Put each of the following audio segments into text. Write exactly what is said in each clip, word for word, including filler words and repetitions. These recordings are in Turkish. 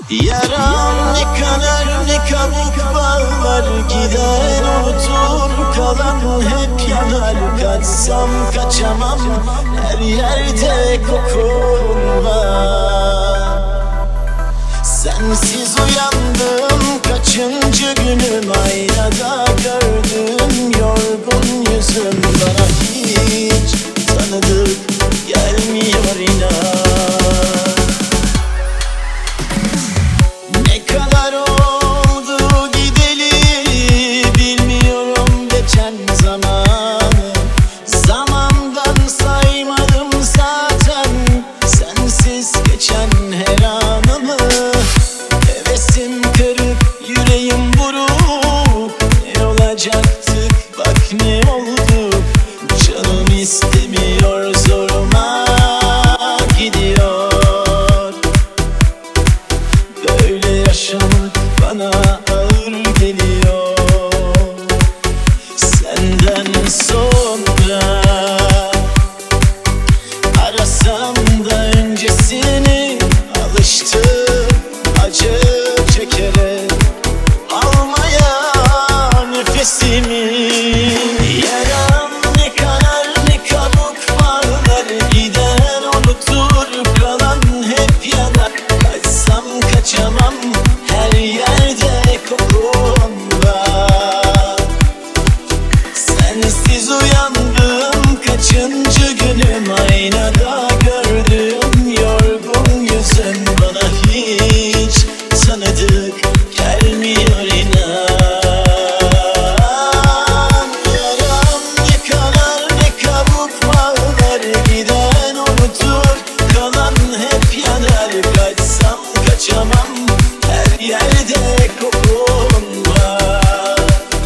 Yaram ne kanar ne kabuk bağlar, gider unutur kalan hep yanar. Kaçsam kaçamam, her yerde kokun var. Sensiz uyandım, kaçıncı günüm, aynada gördüm yorgun yüzüm. Bana hiç tanıdık gelmiyor inan. Ne kadar oldu gideli, bilmiyorum geçen zamanı. Zamandan saymadım zaten, sensiz geçen her anımı. Hevesim kırık, yüreğim buruk, ne olacaktık bak ne oldu. Canım istemiyor, zoruma gidiyor. Böyle yaşamak bana ağır geliyor. Senden sonra arasam da öncesini, alıştım acı çekerek almaya nefesimi. Yaram ne kanar ne kabuk bağlar, gider unutur kalan hep yanar. Kaçsam kaçamam, her yerde kokun var. Sensiz uyandım, kaçıncı günüm, aynada gördüm yorgun yüzüm. Bana hiç tanıdık gelmiyor inan. Yaram ne kanar ne kabuk bağlar, giden unutur kalan hep yanar. Kaçsam kaçamam, her yerde kokun var.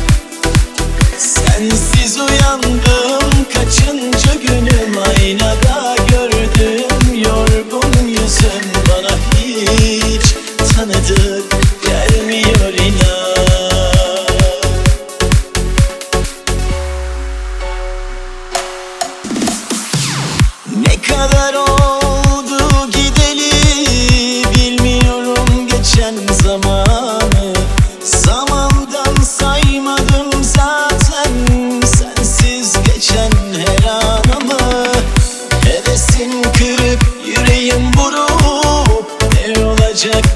Sensiz uyandım, kaçıncı günüm, aynada gördüm yorgun yüzüm. Bana hiç tanıdık gelmiyor inan. Ne kadar oldu gideli, bilmiyorum geçen zamanı. Zamandan saymadım zaten, sensiz geçen her anımı. Hevesim kırık, yüreğim buruk, ne olacak